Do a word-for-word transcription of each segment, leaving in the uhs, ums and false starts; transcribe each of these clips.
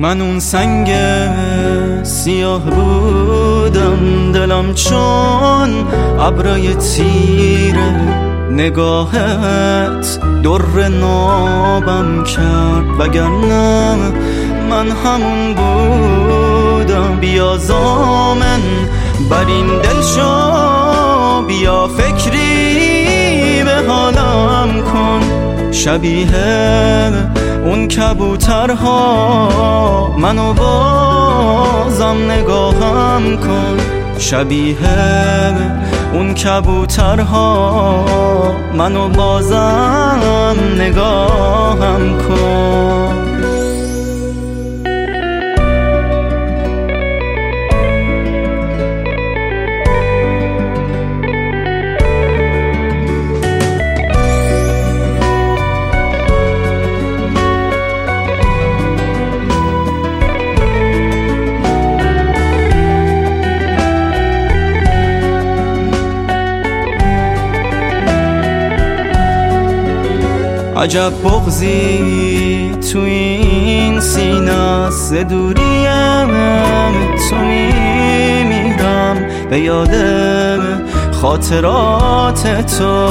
من اون سنگ سیاه بودم، دلم چون ابرای تیره، نگاهت در نابم کرد، وگرنه من همون بودم. بیا زامن بر این دل شو، بیا فکری به حالم کن، شبیه اون کبوترها منو بازم نگاهم کن، شبیه اون کبوترها منو بازم نگاهم کن. عجب بغضی تو این سینه، ز دوریم تو میمیرم، به یاد خاطرات تو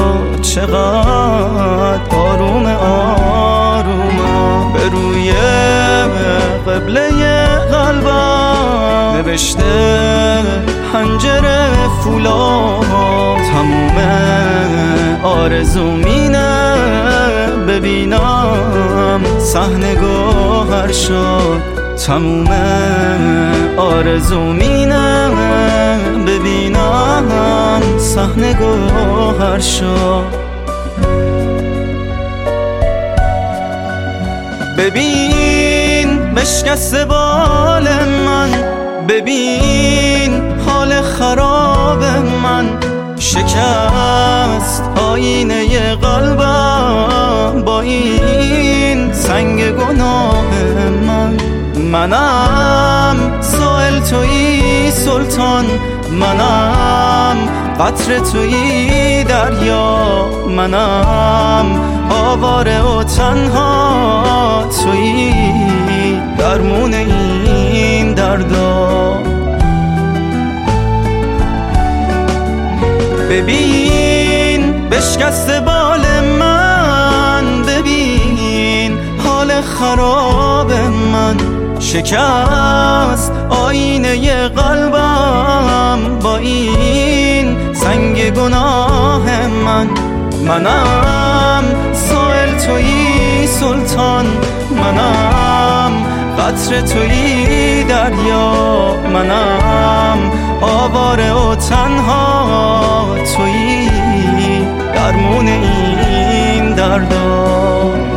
چقدر آروم آروم. به روی قبله قلبم نوشته پنجره فولاد، تموم آرزومینه ببینم صحنه گوهر شد، تموم آرزومینه ببینم صحنه گوهر شد. ببین بشکسته بال من، ببین حال خراب من، شکست آینه قلبم با این سنگ گناه من. منم سائل تویی سلطان، منم قطره تویی دریا، منم آواره و تنها تویی درمون این دردا. ببین بشکسته بال من، ببین حال خراب من، شکست آینه قلبم با این سنگ گناه من. منم سائل تویی سلطان، منم قطره تویی دریا، منم آواره و تنها تویی درمون این دردا.